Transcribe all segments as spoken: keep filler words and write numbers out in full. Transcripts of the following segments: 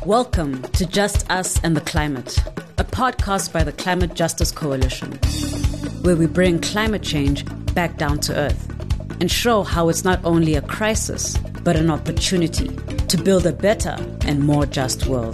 Welcome to Just Us and the Climate, a podcast by the Climate Justice Coalition, where we bring climate change back down to earth and show how it's not only a crisis, but an opportunity to build a better and more just world.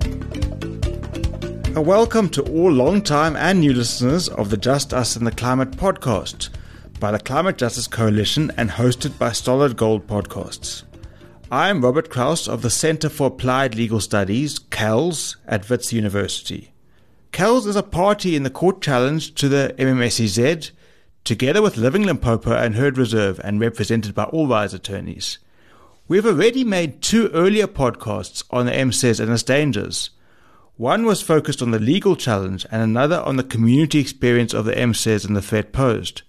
A welcome to all long-time and new listeners of the Just Us and the Climate podcast by the Climate Justice Coalition and hosted by Stolid Gold Podcasts. I am Robert Kraus of the Center for Applied Legal Studies, C A L S, at Wits University. C A L S is a party in the court challenge to the M M S E Z, together with Living Limpopo and Herd Reserve, and represented by all rise attorneys. We've already made two earlier podcasts on the M S E Z and its dangers. One was focused on the legal challenge and another on the community experience of the M S E Z and the threat posed.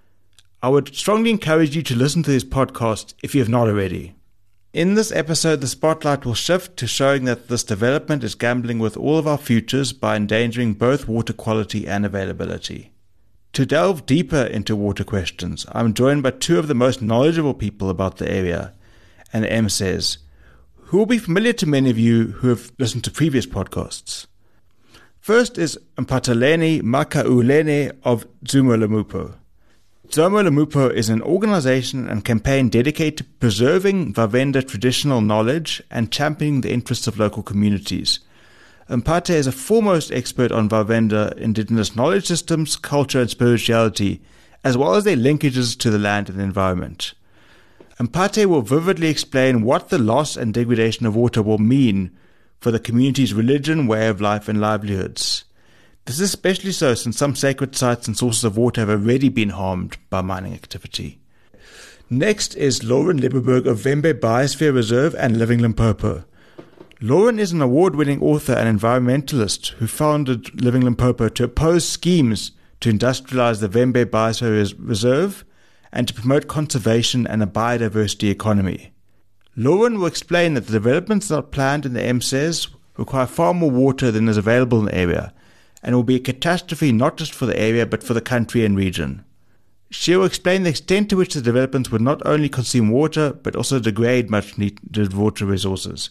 I would strongly encourage you to listen to these podcasts if you have not already. In this episode, the spotlight will shift to showing that this development is gambling with all of our futures by endangering both water quality and availability. To delve deeper into water questions, I'm joined by two of the most knowledgeable people about the area and the M S E Z, who will be familiar to many of you who have listened to previous podcasts. First is Mphatheleni Makauleni of Dzumo Limpopo. Dzumo Limpopo is an organization and campaign dedicated to preserving Vavenda traditional knowledge and championing the interests of local communities. Mphathe is a foremost expert on Vavenda indigenous knowledge systems, culture and spirituality, as well as their linkages to the land and the environment. Mphathe will vividly explain what the loss and degradation of water will mean for the community's religion, way of life and livelihoods. This is especially so since some sacred sites and sources of water have already been harmed by mining activity. Next is Lauren Lieberberg of Vhembe Biosphere Reserve and Living Limpopo. Lauren is an award-winning author and environmentalist who founded Living Limpopo to oppose schemes to industrialize the Vhembe Biosphere Reserve and to promote conservation and a biodiversity economy. Lauren will explain that the developments that are planned in the M S E Z require far more water than is available in the area, and will be a catastrophe not just for the area but for the country and region. She will explain the extent to which the developments would not only consume water but also degrade much needed water resources.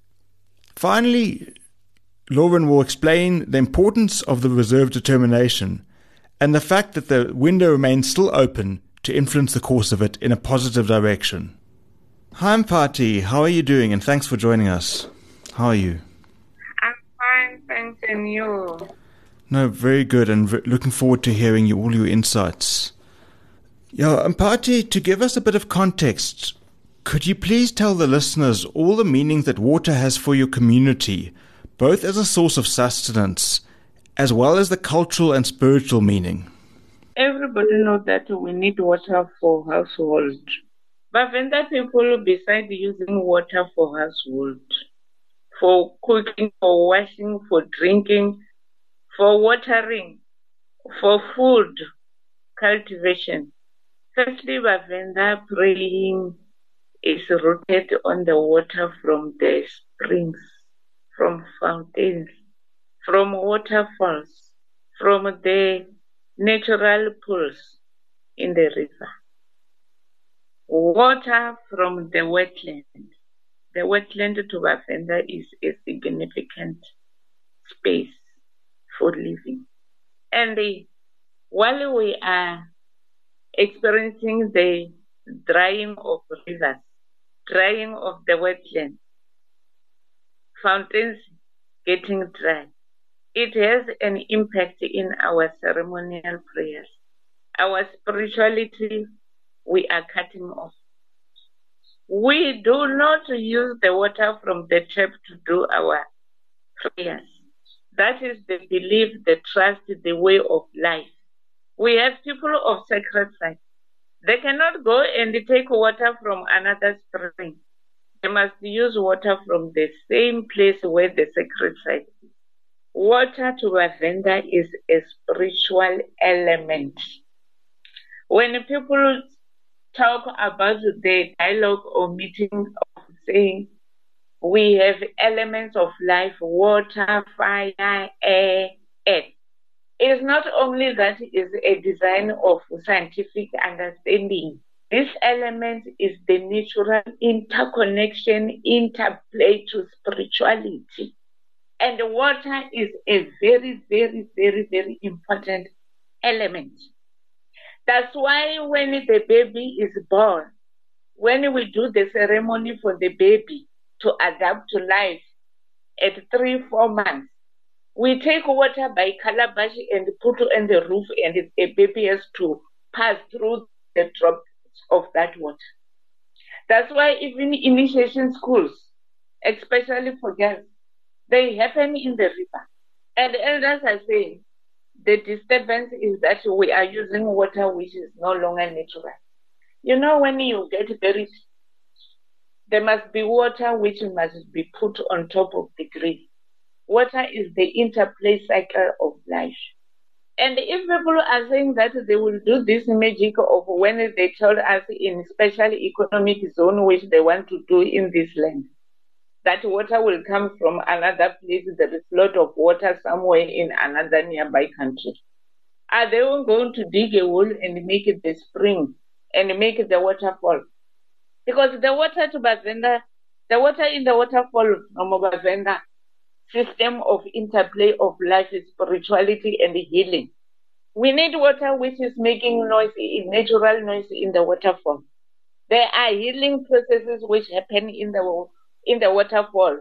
Finally, Lauren will explain the importance of the reserve determination and the fact that the window remains still open to influence the course of it in a positive direction. Hi Mphathe, how are you doing, and thanks for joining us. How are you? I'm fine, thanks, and you? No, very good, and v- looking forward to hearing you, all your insights. Yeah, Mphathe, to give us a bit of context, could you please tell the listeners all the meaning that water has for your community, both as a source of sustenance, as well as the cultural and spiritual meaning? Everybody knows that we need water for household. But when the people, besides using water for household, for cooking, for washing, for drinking, for watering, for food, cultivation. Firstly, Vavenda praying is rooted on the water from the springs, from fountains, from waterfalls, from the natural pools in the river. Water from the wetland. The wetland to Vavenda is a significant space for living. And the, while we are experiencing the drying of rivers, drying of the wetland, fountains getting dry, it has an impact in our ceremonial prayers. Our spirituality, we are cutting off. We do not use the water from the tap to do our prayers. That is the belief, the trust, the way of life. We have people of sacred sites. They cannot go and take water from another spring. They must use water from the same place where the sacred site is. Water to Vavenda is a spiritual element. When people talk about the dialogue or meeting of saying, we have elements of life, water, fire, air, earth. It is not only that it is a design of scientific understanding This element is the natural interconnection, interplay to spirituality. And water is a very, very, very, very important element. That's why when the baby is born, when we do the ceremony for the baby to adapt to life at three, four months, we take water by calabash and put on the roof, and the baby has to pass through the drops of that water. That's why even initiation schools, especially for girls, they happen in the river. And elders are saying the disturbance is that we are using water which is no longer natural. You know, when you get buried, there must be water which must be put on top of the grave. Water is the interplay cycle of life. And if people are saying that they will do this magic of when they told us in special economic zone which they want to do in this land, that water will come from another place, there is a lot of water somewhere in another nearby country. Are they going to dig a hole and make it the spring and make it the waterfall? Because the water to Bavenda, the water in the waterfall from Bavenda system of interplay of life, spirituality, and healing. We need water which is making noise, natural noise in the waterfall. There are healing processes which happen in the in the waterfall,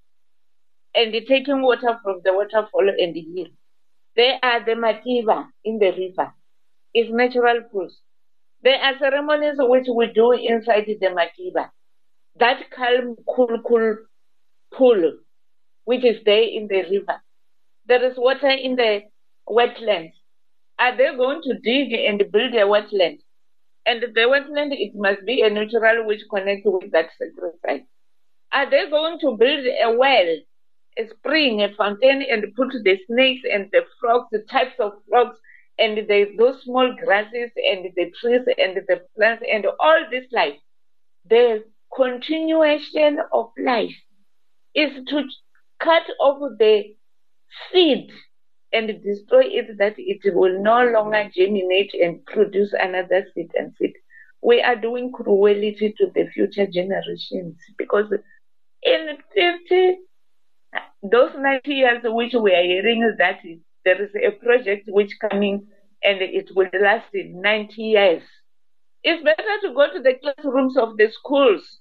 and taking water from the waterfall and heal. There are the mativa in the river. It's natural pools. There are ceremonies which we do inside the mativa. That calm, cool, cool pool which is there in the river. There is water in the wetlands. Are they going to dig and build a wetland? And the wetland, it must be a natural which connects with that sacred site. Are they going to build a well, a spring, a fountain, and put the snakes and the frogs, the types of frogs, and the, those small grasses and the trees and the plants and all this life? The continuation of life is to cut off the seed and destroy it, that it will no longer germinate and produce another seed and seed. We are doing cruelty to the future generations, because in fifty, those ninety years which we are hearing that there is a project which coming and it will last ninety years. It's better to go to the classrooms of the schools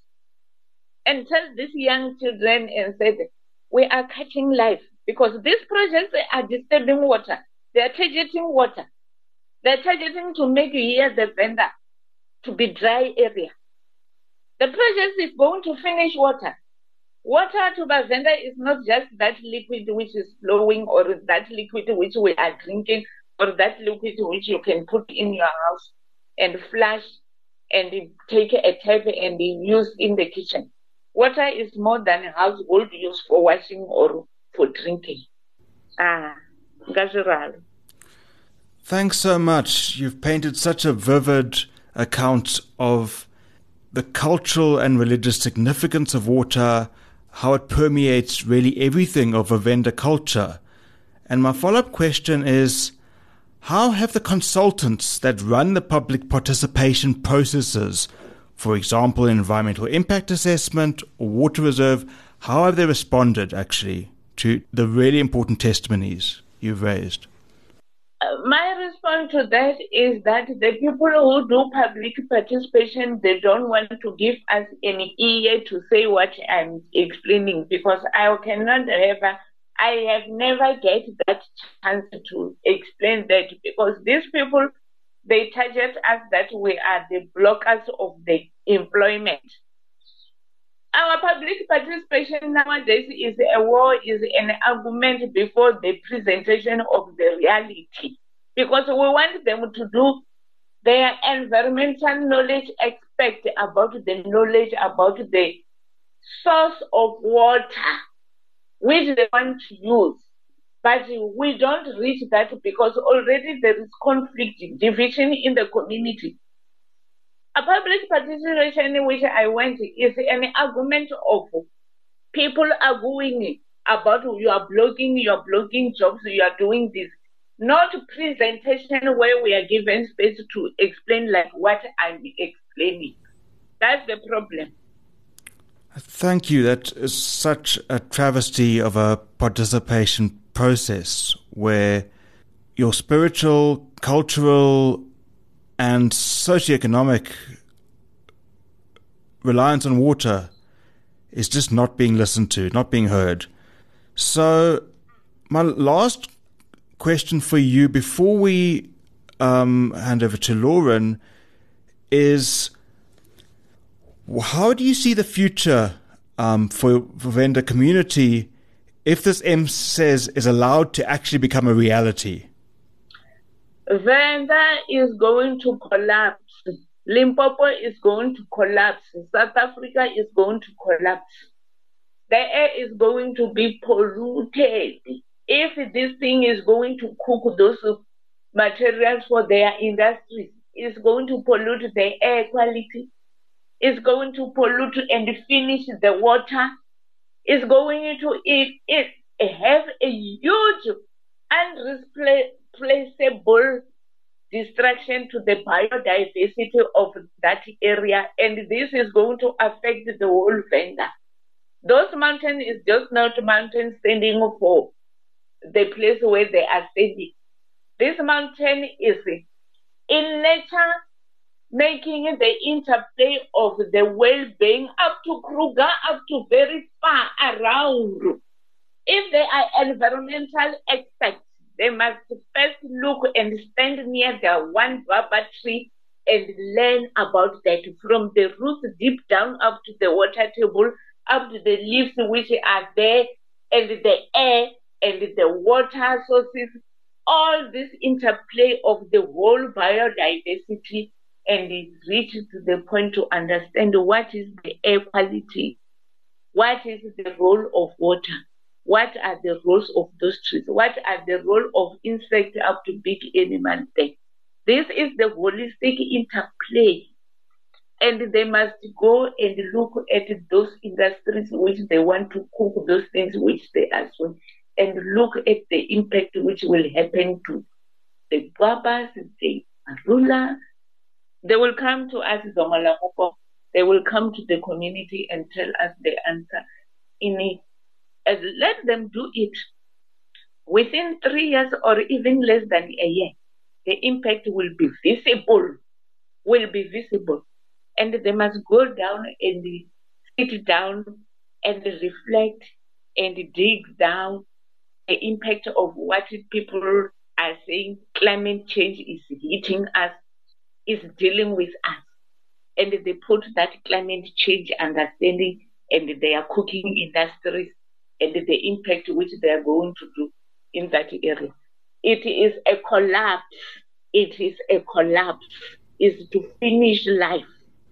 and tell these young children and say, we are catching life, because these projects are disturbing water. They are targeting water. They are targeting to make here the Venda to be dry area. The project is going to finish water. Water to Bavenda is not just that liquid which is flowing, or that liquid which we are drinking, or that liquid which you can put in your house and flush and take a tap and use in the kitchen. Water is more than household use for washing or for drinking. Ah, Gazural. Thanks so much. You've painted such a vivid account of the cultural and religious significance of water, how it permeates really everything of Venda culture. And my follow-up question is, how have the consultants that run the public participation processes, for example, environmental impact assessment or water reserve, how have they responded actually to the really important testimonies you've raised? Uh, my response to that is that the people who do public participation, they don't want to give us any ear to say what I'm explaining, because I cannot have, I have never get that chance to explain that, because these people, they target us that we are the blockers of the employment. Our public participation nowadays is a war, is an argument before the presentation of the reality, because we want them to do their environmental knowledge aspect about the knowledge about the source of water which they want to use. But we don't reach that, because already there is conflict, division in the community. A public participation which I went is an argument of people arguing about you are blocking, you are blocking jobs, you are doing this. Not presentation where we are given space to explain like what I'm explaining. That's the problem. Thank you. That is such a travesty of a participation process where your spiritual, cultural, and socioeconomic reliance on water is just not being listened to, not being heard. So my last question for you before we um, hand over to Lauren is, how do you see the future um, for, for Venda community if this M says is allowed to actually become a reality? Venda is going to collapse. Limpopo is going to collapse. South Africa is going to collapse. The air is going to be polluted. If this thing is going to cook those materials for their industries, it's going to pollute the air quality. It's going to pollute and finish the water. It's going to it, it have a huge unreplaceable destruction to the biodiversity of that area, and this is going to affect the whole Venda. Those mountains is just not mountains standing for the place where they are standing. This mountain is in nature making the interplay of the well-being up to Kruger, up to very far around. If they are environmental experts, they must first look and stand near the one baba tree and learn about that from the roots deep down up to the water table, up to the leaves which are there, and the air and the water sources, all this interplay of the whole biodiversity, and it reaches to the point to understand what is the air quality, what is the role of water, what are the roles of those trees, what are the role of insects up to big animals there. This is the holistic interplay, and they must go and look at those industries which they want to cook those things which they are sown, and look at the impact which will happen to the Babas, the Marula. They will come to us, Zongalamoko. They will come to the community and tell us the answer in it. And let them do it. Within three years or even less than a year, the impact will be visible, will be visible. And they must go down and sit down and reflect and dig down the impact of what people are saying. Climate change is hitting us, is dealing with us. And they put that climate change understanding and their cooking industries and the impact which they are going to do in that area. It is a collapse. It is a collapse. It's to finish life.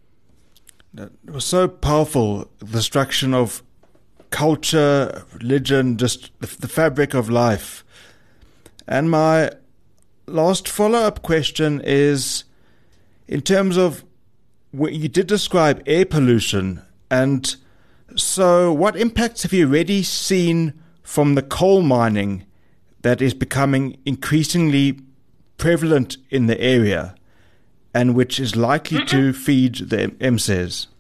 It was so powerful, the destruction of culture, religion, just the, the fabric of life. And my last follow-up question is, in terms of, you did describe air pollution, and so what impacts have you already seen from the coal mining that is becoming increasingly prevalent in the area and which is likely mm-hmm. to feed the M S E S?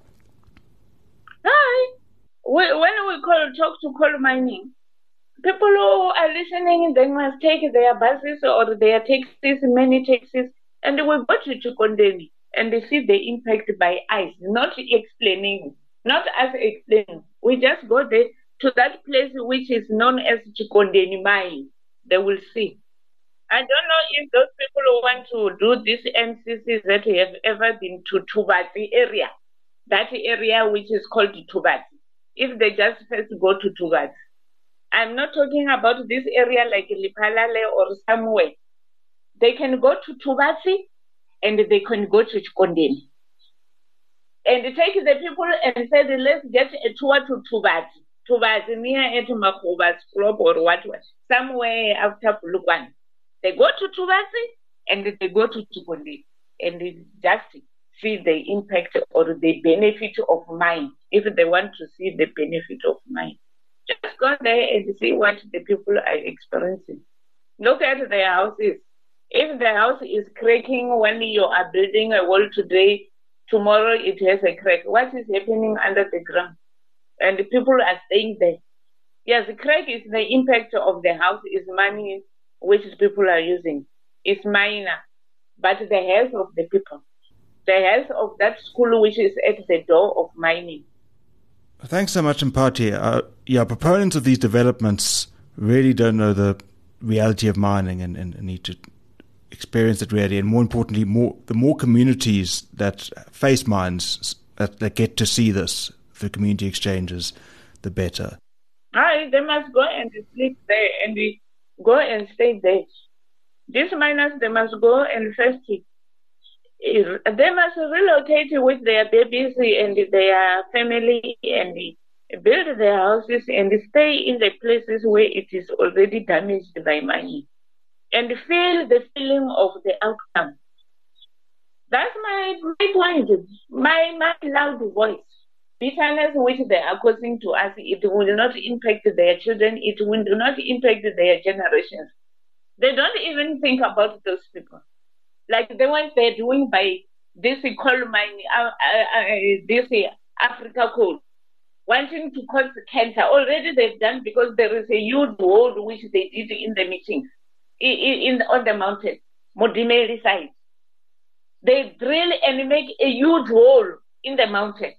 Hi. When we call, talk to coal mining, people who are listening, they must take their buses or their taxis, many taxis, and we go to Chikondeni and they see the impact by eyes, not explaining. Not as explained. We just go there to that place which is known as Chikondeni Mine. They will see. I don't know if those people who want to do this M C Cs that have ever been to Tubati area, that area which is called Tubati, if they just first go to Tubati. I'm not talking about this area like Lipalale or somewhere. They can go to Tubati and they can go to Chikondeni. And take the people and say, let's get a tour to Tubati. Tubati near at Makova's club or what, somewhere after Pulukwan. They go to Tubati and they go to Chikondeni and they just see the impact or the benefit of mine. If they want to see the benefit of mine, just go there and see what the people are experiencing. Look at their houses. If the house is cracking when you are building a wall today, tomorrow it has a crack. What is happening under the ground? And the people are staying there. Yes, the crack is the impact of the house, is money which people are using. It's minor. But the health of the people, the health of that school which is at the door of mining. Thanks so much, Mpati. Uh, yeah, proponents of these developments really don't know the reality of mining and, and, and need to experience it really. And more importantly, more the more communities that face mines that, that get to see this through community exchanges, the better. Aye, they must go and sleep there and go and stay there. These miners, they must go and first, they must relocate with their babies and their family and build their houses and stay in the places where it is already damaged by mining and feel the feeling of the outcome. That's my, my point, my, my loud voice. Bitterness which they are causing to us, it will not impact their children, it will not impact their generations. They don't even think about those people. Like the ones they're doing by this coal mine, uh, uh, uh, this Africa coal, wanting to cause cancer. Already they've done because there is a huge hole which they did in the meeting, in, in on the mountain, Modimeli side. They drill and make a huge hole in the mountain.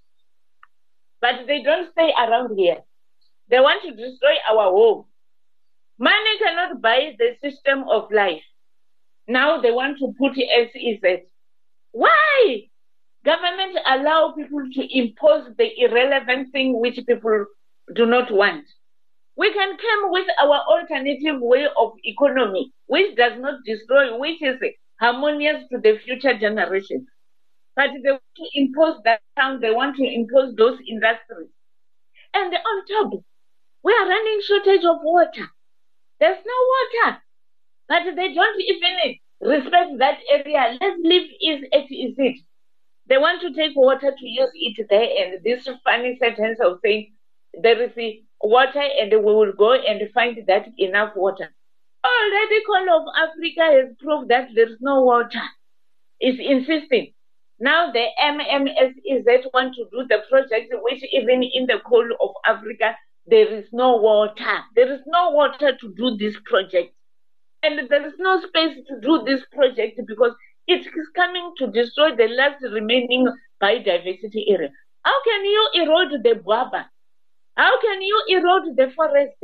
But they don't stay around here. They want to destroy our home. Money cannot buy the system of life. Now they want to put S E Z. Why? Government allow people to impose the irrelevant thing which people do not want. We can come with our alternative way of economy, which does not destroy, which is harmonious to the future generations. But they want to impose that town, they want to impose those industries. And on top, we are running shortage of water. There's no water. But they don't even respect that area. Let's leave it as is it. They want to take water to use it there, and this funny sentence of saying there is water and we will go and find that enough water. Already Call of Africa has proved that there is no water. It's insisting. Now the M M S E Z want to do the project, which even in the Call of Africa, there is no water. There is no water to do this project. And there is no space to do this project because it is coming to destroy the last remaining biodiversity area. How can you erode the guava? How can you erode the forest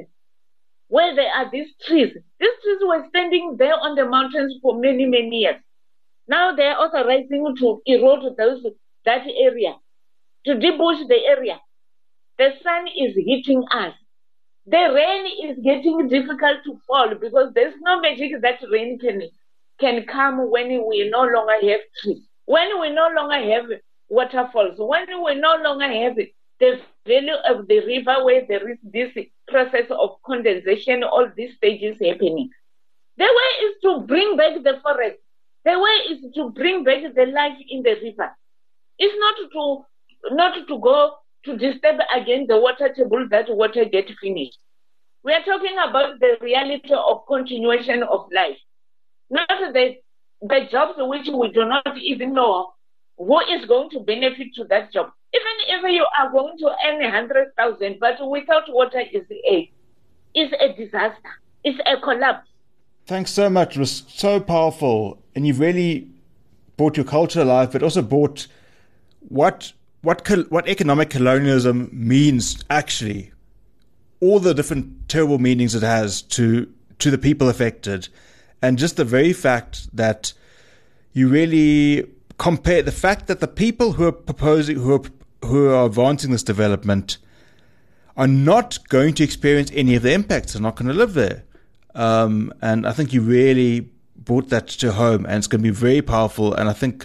where there are these trees? These trees were standing there on the mountains for many, many years. Now they are authorizing to erode those that area, to debush the area. The sun is hitting us. The rain is getting difficult to fall because there's no magic that rain can, can come when we no longer have trees, when we no longer have waterfalls, when we no longer have the value of the river where there is this process of condensation, all these stages happening. The way is to bring back the forest. The way is to bring back the life in the river. It's not to not to go to disturb again the water table that water get finished. We are talking about the reality of continuation of life, not the, the jobs which we do not even know who is going to benefit to that job. Even if you are going to earn a hundred thousand, but without water is a is a disaster. It's a collapse. Thanks so much. It was so powerful, and you've really brought your culture alive, but also brought what what what economic colonialism means actually. All the different terrible meanings it has to to the people affected, and just the very fact that you really compare the fact that the people who are proposing, who are who are advancing this development, are not going to experience any of the impacts. They're not going to live there, um, and I think you really brought that to home, and it's going to be very powerful. And I think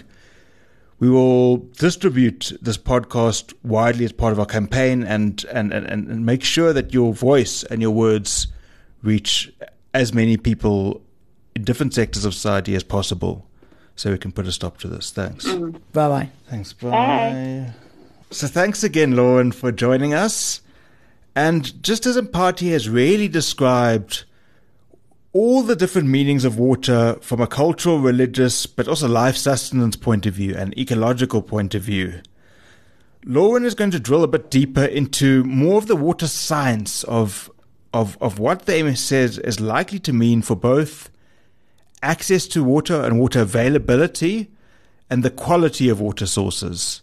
we will distribute this podcast widely as part of our campaign and, and, and, and make sure that your voice and your words reach as many people in different sectors of society as possible so we can put a stop to this. Thanks. Mm-hmm. Bye-bye. Thanks. Bye. Bye. So thanks again, Lauren, for joining us. And just as Mpati has really described all the different meanings of water from a cultural, religious, but also life sustenance point of view and ecological point of view. Lauren is going to drill a bit deeper into more of the water science of of of what the M S says is likely to mean for both access to water and water availability and the quality of water sources.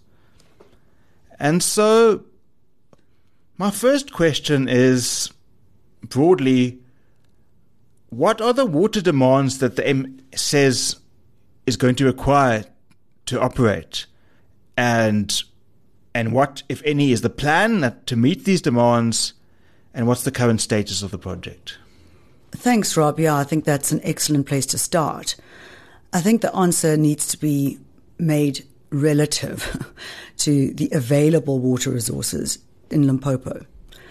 And so my first question is, broadly, what are the water demands that the M says is going to require to operate? And and what, if any, is the plan to meet these demands? And what's the current status of the project? Thanks, Rob. Yeah, I think that's an excellent place to start. I think the answer needs to be made relative to the available water resources in Limpopo.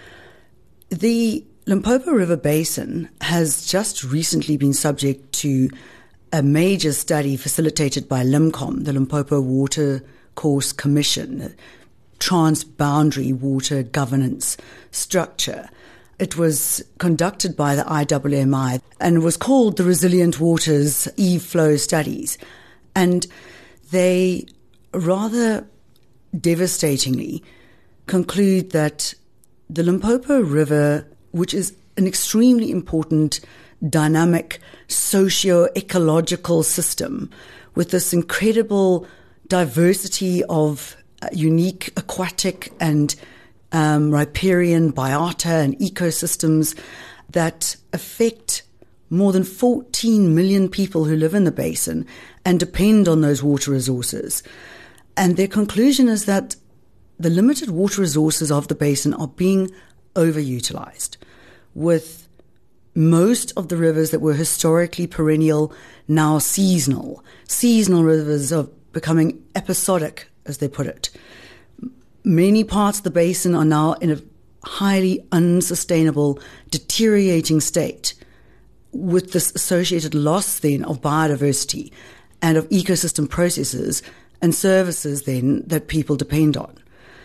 The Limpopo River Basin has just recently been subject to a major study facilitated by LIMCOM, the Limpopo Water Course Commission, transboundary water governance structure. It was conducted by the I W M I and was called the Resilient Waters E-Flow Studies. And they rather devastatingly conclude that the Limpopo River, which is an extremely important dynamic socio-ecological system with this incredible diversity of unique aquatic and um, riparian biota and ecosystems that affect more than fourteen million people who live in the basin and depend on those water resources. And their conclusion is that the limited water resources of the basin are being overutilized, with most of the rivers that were historically perennial now seasonal. Seasonal rivers are becoming episodic, as they put it. Many parts of the basin are now in a highly unsustainable, deteriorating state, with this associated loss then of biodiversity and of ecosystem processes and services then that people depend on.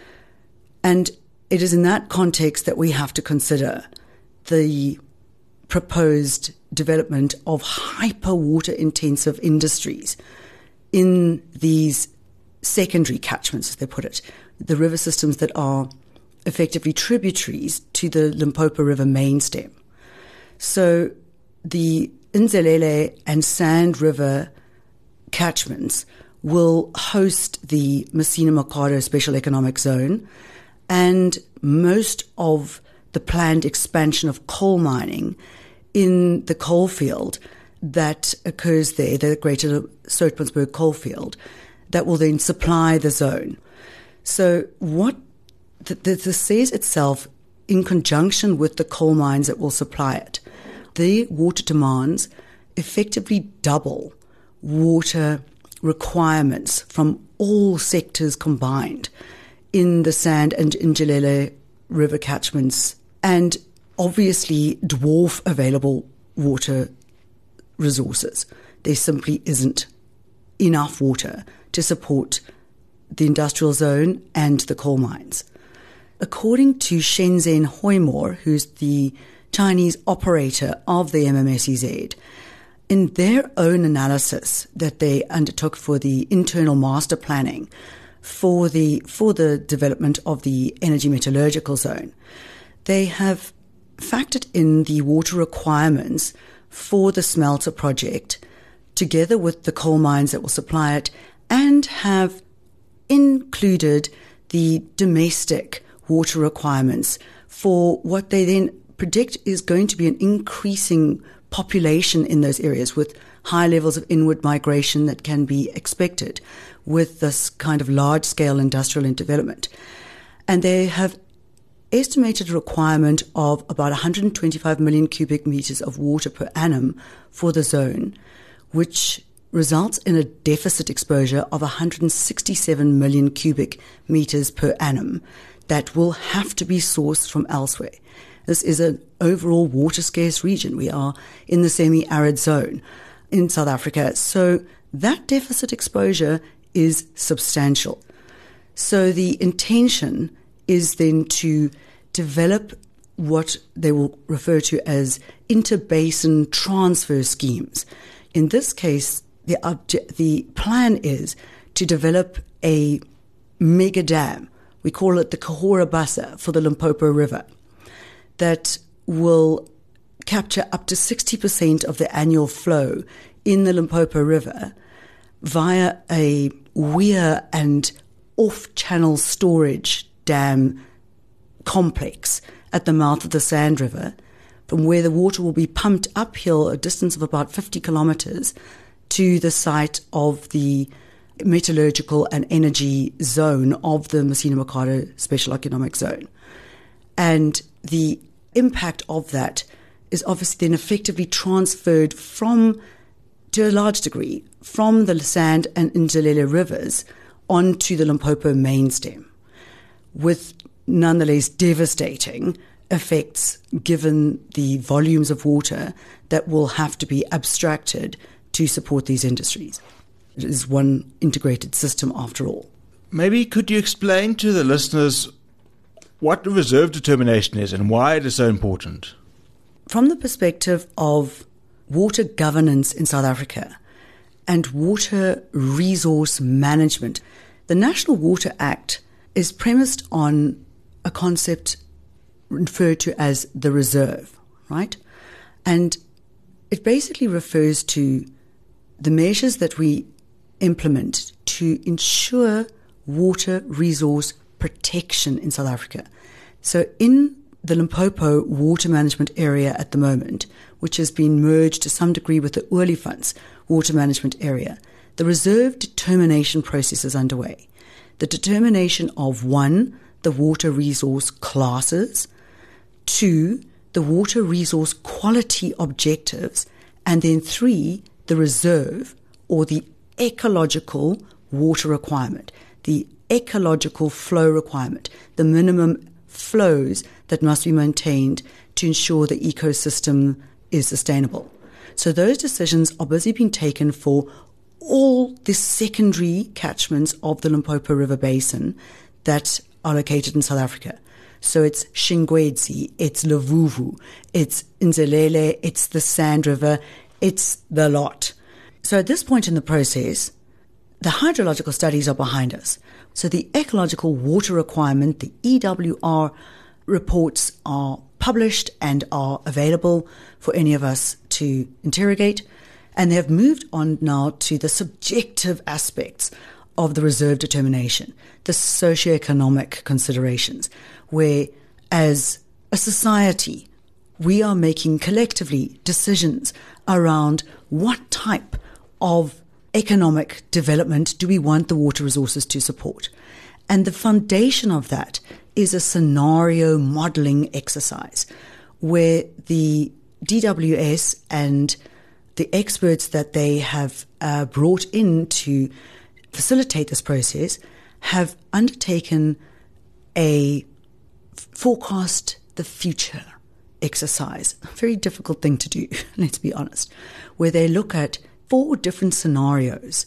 And it is in that context that we have to consider the proposed development of hyper water intensive industries in these secondary catchments, as they put it, the river systems that are effectively tributaries to the Limpopo River main stem. So the Nzelele and Sand River catchments will host the Messina Mercado Special Economic Zone, and most of the planned expansion of coal mining in the coal field that occurs there, the Greater Soutpansberg coal field, that will then supply the zone. So what the, the, the says itself, in conjunction with the coal mines that will supply it, the water demands effectively double water requirements from all sectors combined in the Sand and Njelele river catchments, and obviously dwarf available water resources. There simply isn't enough water to support the industrial zone and the coal mines. According to Shenzhen Hoimore, who's the Chinese operator of the M M S E Z, in their own analysis that they undertook for the internal master planning for the for the development of the energy metallurgical zone, they have factored in the water requirements for the smelter project together with the coal mines that will supply it, and have included the domestic water requirements for what they then predict is going to be an increasing population in those areas, with high levels of inward migration that can be expected with this kind of large-scale industrial development. And they have estimated a requirement of about one hundred twenty-five million cubic meters of water per annum for the zone, which results in a deficit exposure of one hundred sixty-seven million cubic meters per annum that will have to be sourced from elsewhere. This is an overall water-scarce region. We are in the semi-arid zone in South Africa. So that deficit exposure is substantial. So the intention is then to develop what they will refer to as interbasin transfer schemes. In this case, the obje- the plan is to develop a mega dam. We call it the Cahora Bassa for the Limpopo River, that will capture up to sixty percent of the annual flow in the Limpopo River via a weir and off-channel storage dam complex at the mouth of the Sand River, from where the water will be pumped uphill a distance of about fifty kilometers to the site of the metallurgical and energy zone of the Messina-Mercado Special Economic Zone. And the impact of that is obviously then effectively transferred from, to a large degree, from the Sand and Ndlele rivers onto the Limpopo main stem, with nonetheless devastating effects given the volumes of water that will have to be abstracted to support these industries. It is one integrated system after all. Maybe could you explain to the listeners what the reserve determination is and why it is so important? From the perspective of water governance in South Africa and water resource management, the National Water Act is premised on a concept referred to as the reserve, right? And it basically refers to the measures that we implement to ensure water resource protection in South Africa. So in the Limpopo water management area at the moment, which has been merged to some degree with the Olifantsfontein water management area, the reserve determination process is underway. The determination of, one, the water resource classes, two, the water resource quality objectives, and then three, the reserve or the ecological water requirement, the ecological flow requirement, the minimum flows that must be maintained to ensure the ecosystem is sustainable. So those decisions are busy being taken for all the secondary catchments of the Limpopo River Basin that are located in South Africa. So it's Shingwedzi, it's Luvuvu, it's Ndlele, it's the Sand River, it's the lot. So at this point in the process, the hydrological studies are behind us. So the ecological water requirement, the E W R reports are published and are available for any of us to interrogate. And they have moved on now to the subjective aspects of the reserve determination, the socioeconomic considerations, where as a society, we are making collectively decisions around what type of economic development do we want the water resources to support. And the foundation of that is a scenario modeling exercise where the D W S and the experts that they have uh, brought in to facilitate this process have undertaken a forecast the future exercise. A very difficult thing to do, let's be honest, where they look at four different scenarios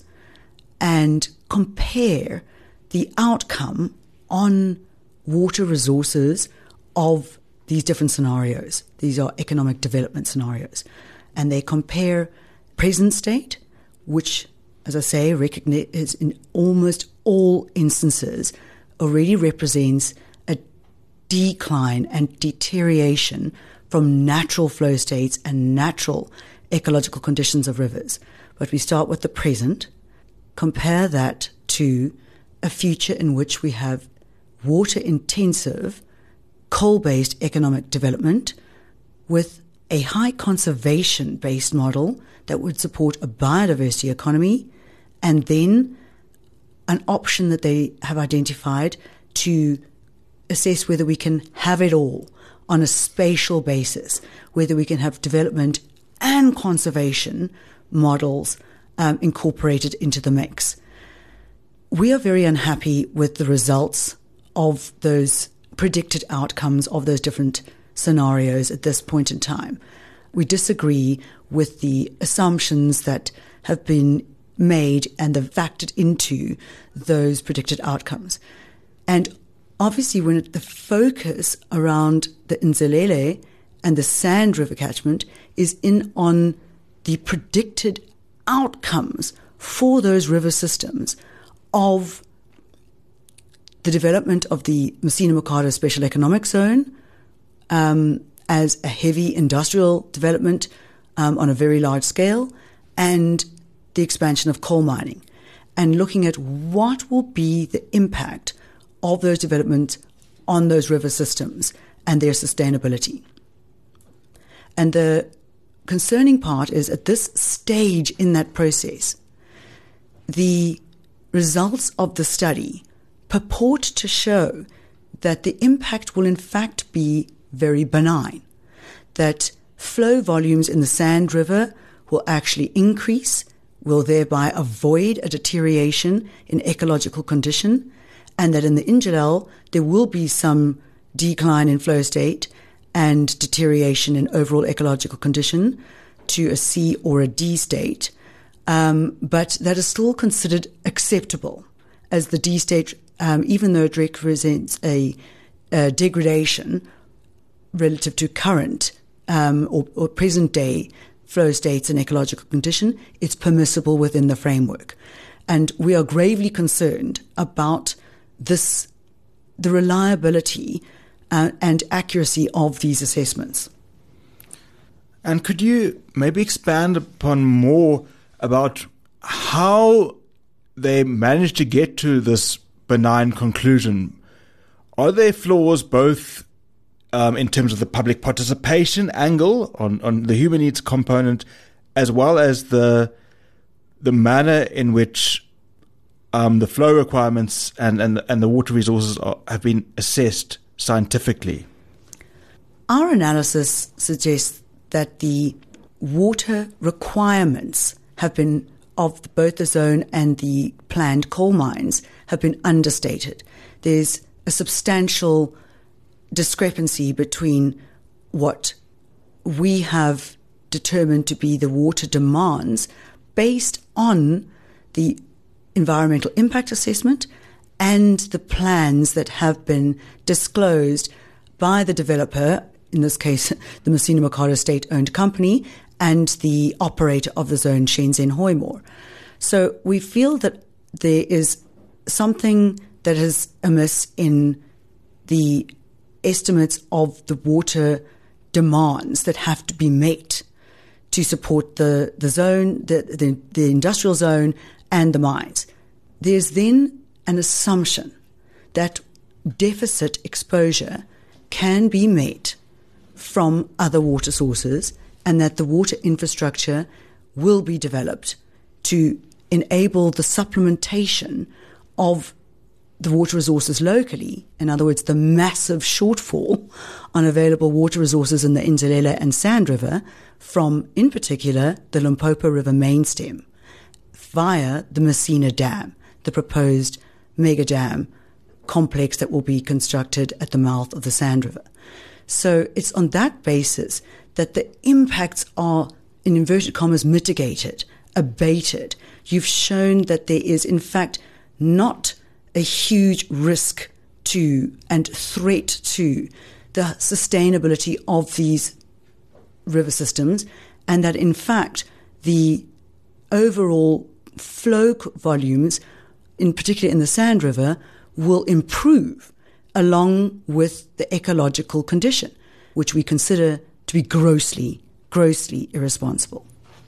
and compare the outcome on water resources of these different scenarios. These are economic development scenarios. And they compare present state, which, as I say, recognizes in almost all instances already represents a decline and deterioration from natural flow states and natural ecological conditions of rivers. But we start with the present, compare that to a future in which we have water-intensive, coal-based economic development with a high conservation-based model that would support a biodiversity economy, and then an option that they have identified to assess whether we can have it all on a spatial basis, whether we can have development and conservation models um, incorporated into the mix. We are very unhappy with the results of those predicted outcomes of those different scenarios at this point in time. We disagree with the assumptions that have been made and have factored into those predicted outcomes. And obviously when it, the focus around the Nzalele and the Sand River catchment is in on the predicted outcomes for those river systems of the development of the Messina-Mercado Special Economic Zone um, as a heavy industrial development um, on a very large scale, and the expansion of coal mining, and looking at what will be the impact of those developments on those river systems and their sustainability. And the concerning part is at this stage in that process, the results of the study purport to show that the impact will in fact be very benign, that flow volumes in the Sand River will actually increase, will thereby avoid a deterioration in ecological condition, and that in the Injalal there will be some decline in flow state and deterioration in overall ecological condition to a C or a D state, um, but that is still considered acceptable as the D state, um, even though it represents a, a degradation relative to current um, or, or present day flow states and ecological condition, it's permissible within the framework. And we are gravely concerned about this, the reliability uh, and accuracy of these assessments. And could you maybe expand upon more about how they managed to get to this benign conclusion? Are there flaws both um, in terms of the public participation angle on, on the human needs component, as well as the the manner in which um, the flow requirements and, and, and the water resources are, have been assessed scientifically? Our analysis suggests that the water requirements have been, of both the zone and the planned coal mines, have been understated. There's a substantial discrepancy between what we have determined to be the water demands based on the environmental impact assessment and the plans that have been disclosed by the developer, in this case, the Messina-Mercado state-owned company, and the operator of the zone, Shenzhen Hoymore. So we feel that there is something that is amiss in the estimates of the water demands that have to be met to support the, the zone, the, the, the industrial zone, and the mines. There's then an assumption that deficit exposure can be met from other water sources, and that the water infrastructure will be developed to enable the supplementation of the water resources locally. In other words, the massive shortfall on available water resources in the Nzalele and Sand River from, in particular, the Limpopo River main stem via the Messina Dam, the proposed mega dam complex that will be constructed at the mouth of the Sand River. So it's on that basis that the impacts are, in inverted commas, mitigated, abated. You've shown that there is, in fact, not a huge risk to and threat to the sustainability of these river systems, and that, in fact, the overall flow volumes, in particular in the Sand River, will improve along with the ecological condition, which we consider to be grossly, grossly irresponsible.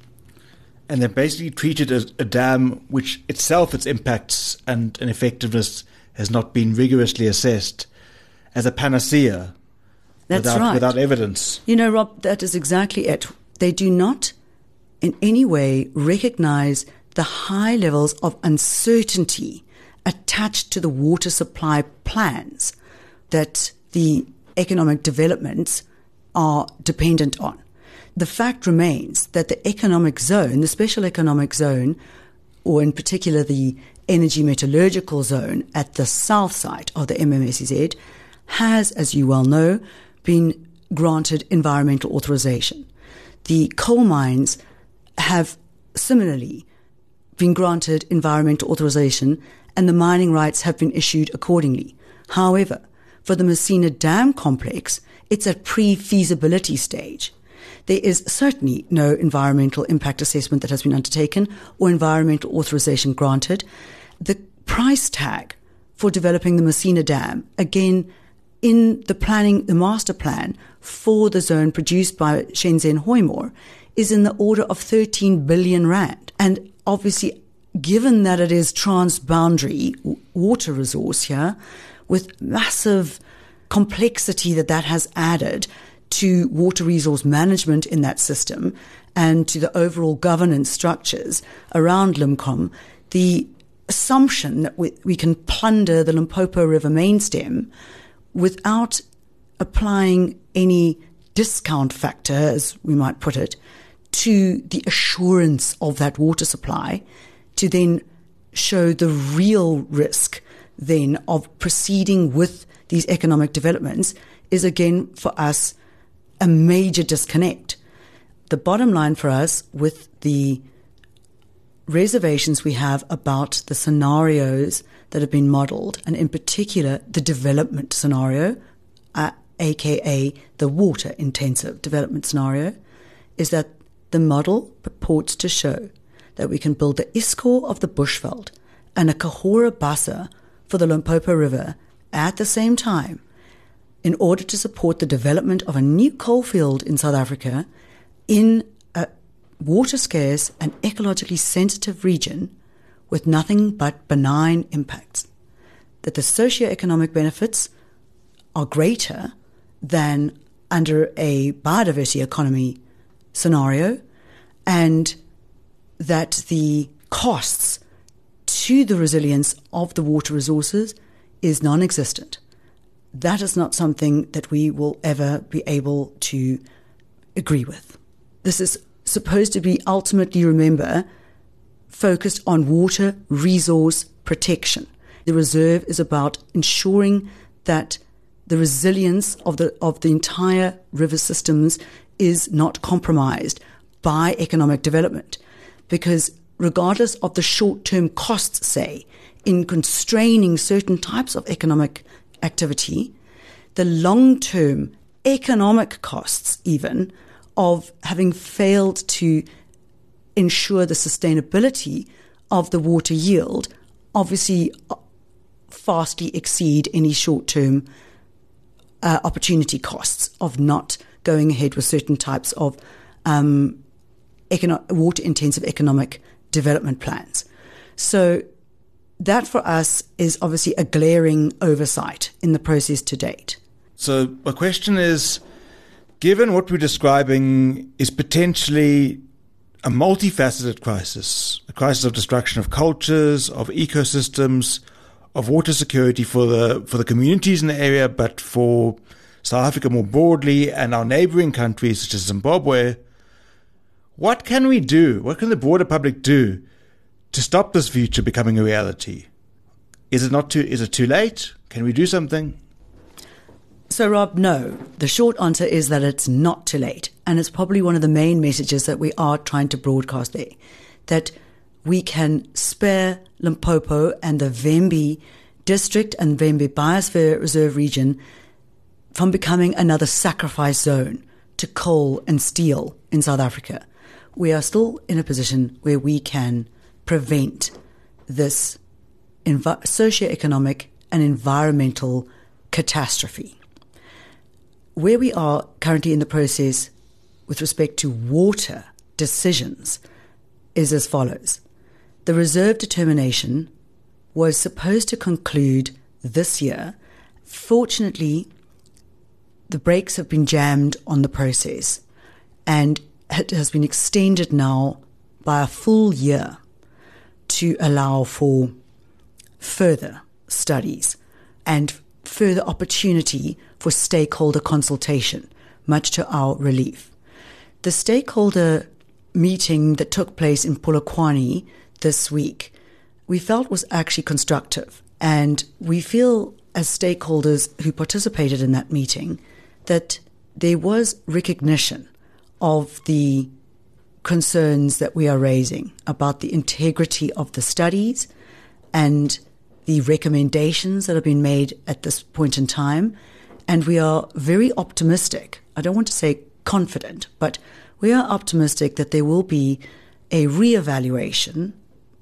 And they basically treated as a dam which itself, its impacts and, and effectiveness has not been rigorously assessed, as a panacea. That's without, right. Without evidence. You know, Rob, that is exactly it. They do not in any way recognize the high levels of uncertainty attached to the water supply plans that the economic developments are dependent on. The fact remains that the economic zone, the special economic zone, or in particular the energy metallurgical zone at the south side of the M M S E Z, has, as you well know, been granted environmental authorization. The coal mines have similarly been granted environmental authorization, and the mining rights have been issued accordingly. However, for the Messina Dam complex, it's at pre-feasibility stage. There is certainly no environmental impact assessment that has been undertaken or environmental authorization granted. The price tag for developing the Messina Dam, again, in the planning, the master plan for the zone produced by Shenzhen Hoymore, is in the order of thirteen billion rand. And obviously, given that it is transboundary water resource here, with massive complexity that that has added to water resource management in that system and to the overall governance structures around Limcom, the assumption that we, we can plunder the Limpopo River main stem without applying any discount factor, as we might put it, to the assurance of that water supply, to then show the real risk then of proceeding with these economic developments, is again for us a major disconnect. The bottom line for us, with the reservations we have about the scenarios that have been modeled, and in particular the development scenario, uh, aka the water intensive development scenario, is that the model purports to show that we can build the Iscor of the Bushveld and a Cahora Bassa for the Limpopo River at the same time, in order to support the development of a new coalfield in South Africa in a water-scarce and ecologically sensitive region with nothing but benign impacts. That the socio-economic benefits are greater than under a biodiversity economy scenario, and that the costs to the resilience of the water resources is non-existent. That is not something that we will ever be able to agree with. This is supposed to be ultimately, remember, focused on water resource protection. The reserve is about ensuring that the resilience of the of the entire river systems is not compromised by economic development, because regardless of the short-term costs, say, in constraining certain types of economic activity, the long-term economic costs even of having failed to ensure the sustainability of the water yield obviously vastly exceed any short-term uh, opportunity costs of not going ahead with certain types of um, econo- water-intensive economic development plans. So that for us is obviously a glaring oversight in the process to date. So my question is, given what we're describing is potentially a multifaceted crisis, a crisis of destruction of cultures, of ecosystems, of water security for the for the communities in the area, but for South Africa more broadly and our neighboring countries such as Zimbabwe, what can we do? What can the broader public do to stop this future becoming a reality? Is it not too, is it too late? Can we do something? So, Rob, no. The short answer is that it's not too late. And it's probably one of the main messages that we are trying to broadcast there, that we can spare Limpopo and the Vembe district and Vembe Biosphere Reserve region from becoming another sacrifice zone to coal and steel in South Africa. We are still in a position where we can prevent this env- socioeconomic and environmental catastrophe. Where we are currently in the process with respect to water decisions is as follows. The reserve determination was supposed to conclude this year. Fortunately, the brakes have been jammed on the process, and it has been extended now by a full year to allow for further studies and further opportunity for stakeholder consultation, much to our relief. The stakeholder meeting that took place in Polokwane this week, we felt was actually constructive, and we feel as stakeholders who participated in that meeting that there was recognition of the concerns that we are raising about the integrity of the studies and the recommendations that have been made at this point in time, and we are very optimistic. I don't want to say confident, but we are optimistic that there will be a reevaluation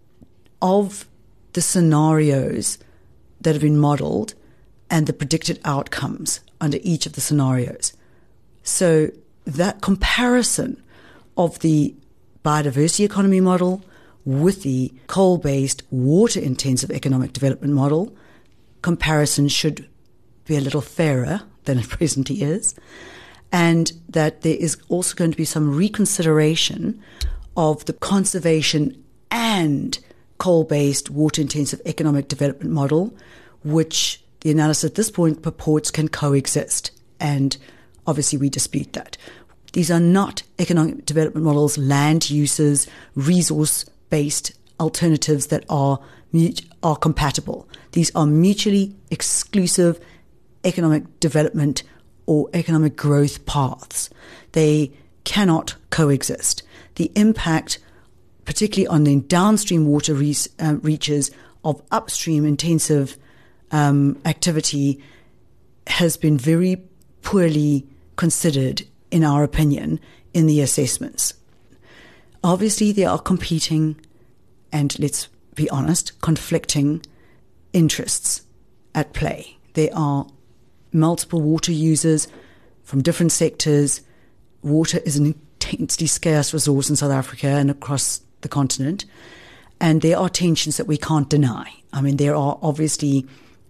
of the scenarios that have been modeled and the predicted outcomes under each of the scenarios. So that comparison of the biodiversity economy model with the coal-based, water-intensive economic development model, comparison should be a little fairer than it presently is, and that there is also going to be some reconsideration of the conservation and coal-based, water-intensive economic development model, which the analysis at this point purports can coexist. And obviously we dispute that. These are not economic development models, land uses, resource-based alternatives that are are compatible. These are mutually exclusive economic development or economic growth paths. They cannot coexist. The impact, particularly on the downstream water re- uh, reaches of upstream intensive um, activity, has been very poorly considered, in our opinion, in the assessments. Obviously, there are competing and, let's be honest, conflicting interests at play. There are multiple water users from different sectors. Water is an intensely scarce resource in South Africa and across the continent. And there are tensions that we can't deny. I mean, there are obviously,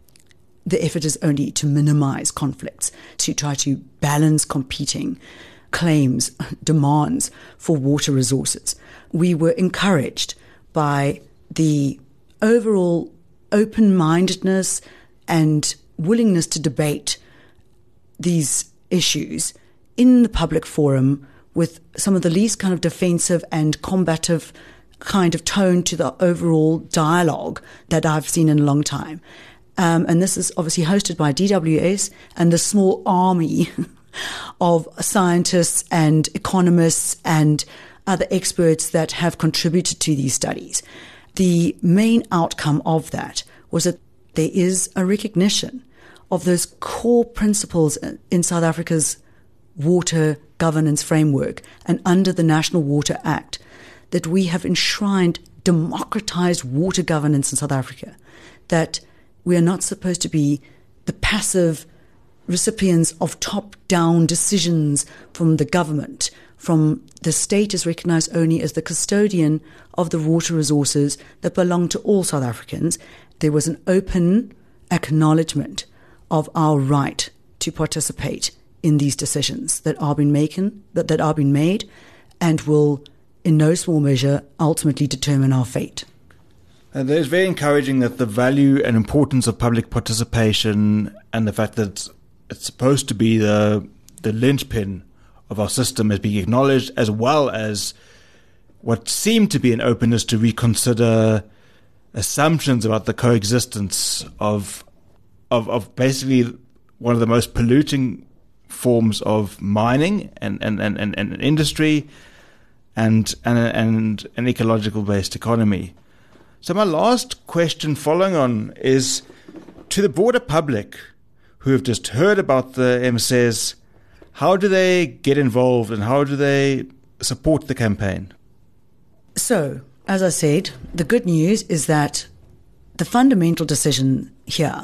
the effort is only to minimize conflicts, to try to balance competing claims, demands for water resources. We were encouraged by the overall open-mindedness and willingness to debate these issues in the public forum with some of the least kind of defensive and combative kind of tone to the overall dialogue that I've seen in a long time. Um, and this is obviously hosted by D W S and the small army of scientists and economists and other experts that have contributed to these studies. The main outcome of that was that there is a recognition of those core principles in South Africa's water governance framework and under the National Water Act, that we have enshrined democratized water governance in South Africa, that we are not supposed to be the passive recipients of top-down decisions from the government. From the state is recognized only as the custodian of the water resources that belong to all South Africans. There was an open acknowledgement of our right to participate in these decisions that are being making, that, that are being made and will, in no small measure, ultimately determine our fate. And it's very encouraging that the value and importance of public participation and the fact that it's, it's supposed to be the the linchpin of our system is being acknowledged, as well as what seemed to be an openness to reconsider assumptions about the coexistence of of of basically one of the most polluting forms of mining and and, and, and, and industry and and and an ecological based economy. So my last question following on is to the broader public who have just heard about the M S S, how do they get involved and how do they support the campaign? So, as I said, the good news is that the fundamental decision here,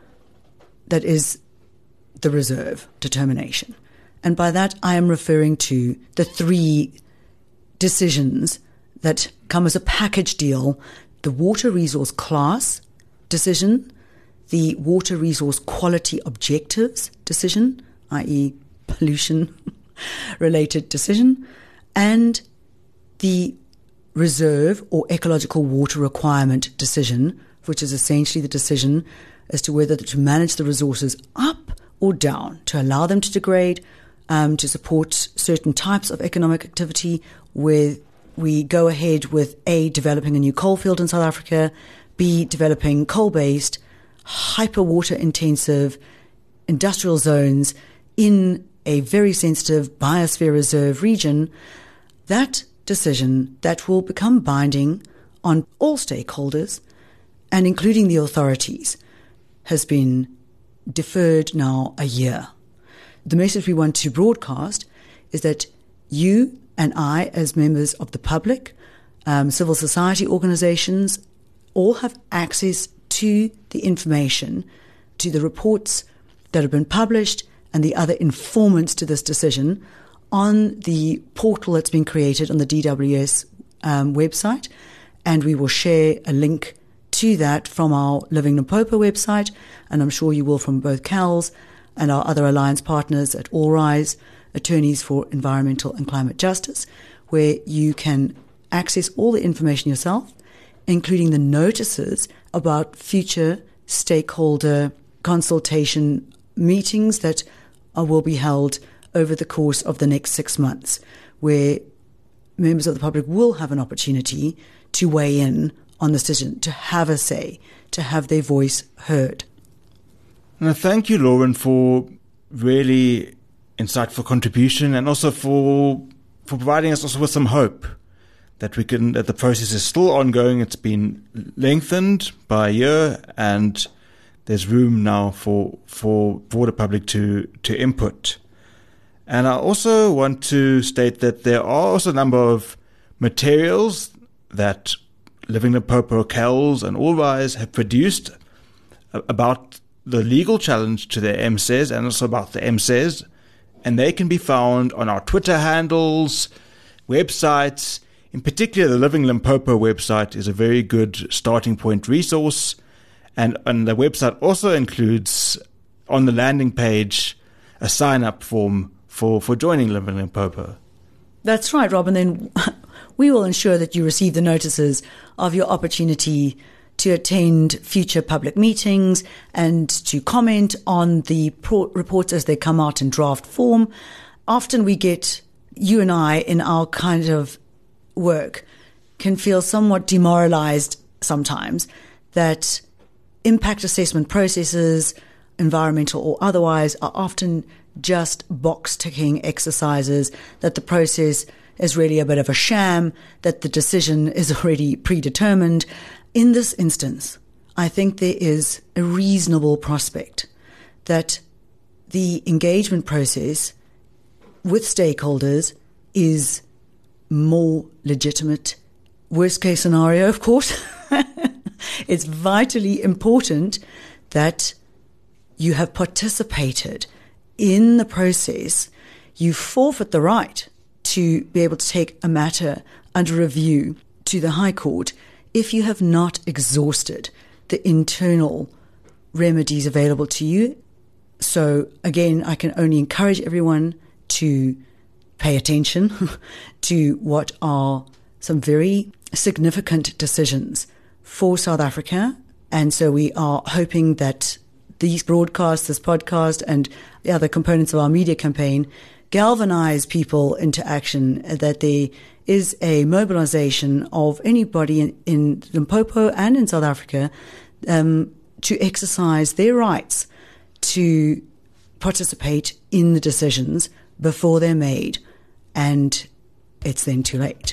that is the reserve determination. And by that I am referring to the three decisions that come as a package deal: the water resource class decision, the water resource quality objectives decision, that is pollution-related decision, and the reserve or ecological water requirement decision, which is essentially the decision as to whether to manage the resources up or down, to allow them to degrade, um, to support certain types of economic activity where we go ahead with A, developing a new coal field in South Africa, B, developing coal-based, hyper-water intensive industrial zones in a very sensitive biosphere reserve region. That decision that will become binding on all stakeholders and including the authorities, has been deferred now a year. The message we want to broadcast is that you and I, as members of the public, um, civil society organizations, all have access to the information, to the reports that have been published and the other informants to this decision on the portal that's been created on the D W S um, website. And we will share a link to that from our Living Limpopo website, and I'm sure you will from both C A L S and our other alliance partners at All Rise, Attorneys for Environmental and Climate Justice, where you can access all the information yourself, including the notices about future stakeholder consultation meetings that uh, will be held over the course of the next six months, where members of the public will have an opportunity to weigh in on this decision, to have a say, to have their voice heard. Now, thank you, Lauren, for really insightful contribution, and also for for providing us also with some hope that we can that the process is still ongoing. It's been lengthened by a year, and there's room now for for for the public to to input. And I also want to state that there are also a number of materials that Living Limpopo, C A L S and All Rise have produced about the legal challenge to the M C E S and also about the M C E S, and they can be found on our Twitter handles, websites. In particular, the Living Limpopo website is a very good starting point resource, and, and the website also includes on the landing page a sign-up form for, for joining Living Limpopo. That's right, Rob, and then we will ensure that you receive the notices of your opportunity to attend future public meetings and to comment on the pro- reports as they come out in draft form. Often we get, you and I, in our kind of work, can feel somewhat demoralized sometimes that impact assessment processes, environmental or otherwise, are often just box-ticking exercises, that the process is really a bit of a sham, that the decision is already predetermined. In this instance, I think there is a reasonable prospect that the engagement process with stakeholders is more legitimate. Worst case scenario, of course, it's vitally important that you have participated in the process. You forfeit the right to be able to take a matter under review to the High Court if you have not exhausted the internal remedies available to you. So again, I can only encourage everyone to pay attention to what are some very significant decisions for South Africa. And so we are hoping that these broadcasts, this podcast, and the other components of our media campaign galvanize people into action, that there is a mobilization of anybody in, in Limpopo and in South Africa um, to exercise their rights to participate in the decisions before they're made, and it's then too late.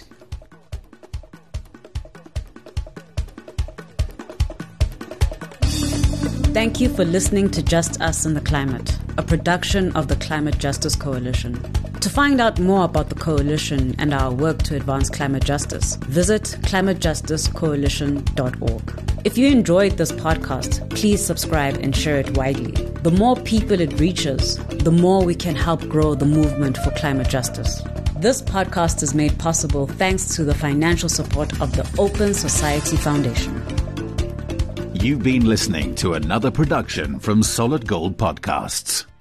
Thank you for listening to Just Us and the Climate, a production of the Climate Justice Coalition. To find out more about the coalition and our work to advance climate justice, visit climate justice coalition dot org. If you enjoyed this podcast, please subscribe and share it widely. The more people it reaches, the more we can help grow the movement for climate justice. This podcast is made possible thanks to the financial support of the Open Society Foundation. You've been listening to another production from Solid Gold Podcasts.